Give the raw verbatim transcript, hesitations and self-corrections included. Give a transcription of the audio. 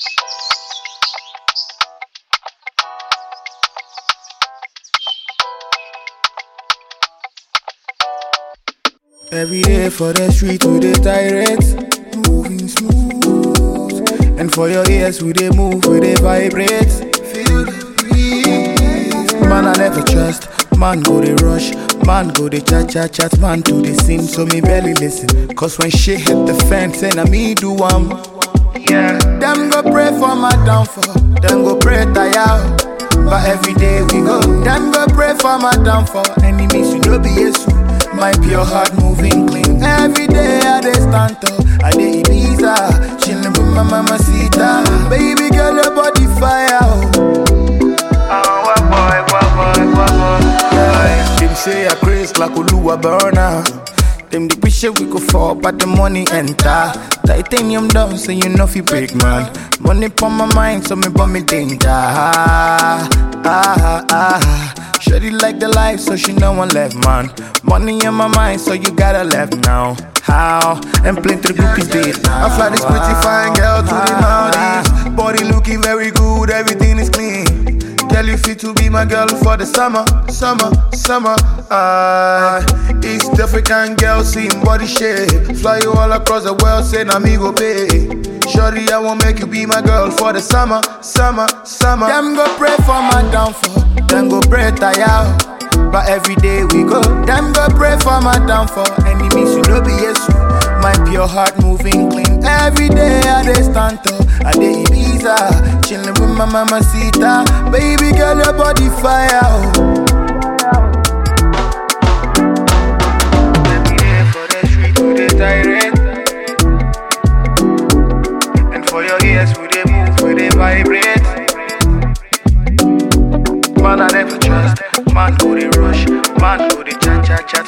Every day for the street we dey tirade, moving smooth. And for your ears we dey move, we dey vibrate. Feel the breeze. Man I never trust, man go dey rush, man go dey chat chat chat, man to the scene, so me barely listen. Cause when shit hit the fan, say na me do am. Yeah. Them go pray for my downfall, them go pray tire. But every day we go, them go pray for my downfall. Enemies you know be Jesus. My pure heart moving clean. Every day I dey stand tall, I dey Ibiza, chillin' with my mamacita. Baby girl, your body fire. Oh, oh what boy, what boy, what boy. Yeah. Them say I craze like Oluwa burner. Them the wish we go fall, but the money enter. Titanium down, so you know fi break man. Money pon my mind, so me burn me danger. Ah, ah, ah. Shorty like the life, so she know one left, man. Money in my mind, so you gotta left now. How? And plenty of groupies did now. I fly this pretty fine girl to the Maldives. Body looking very good, everything is clean. Girl, you fit to be my girl for the summer, summer, summer. Uh, East African girl, seeing body shape. Fly you all across the world, say na me go pay. Shorty, I won't make you be my girl for the summer, summer, summer. Them go pray for my downfall, them go pray tire. But every day we go, them go pray for my downfall. Enemies you know be Jesus. My pure heart moving clean. Every day I dey stand tall, I dey Ibiza, chillin' with my mamacita. Baby girl, your body fire. Oh. Every day for the street we dey tirade, and for your ears we dey move, we dey vibrate. Man I never trust, man go dey rush, man go dey cha cha cha.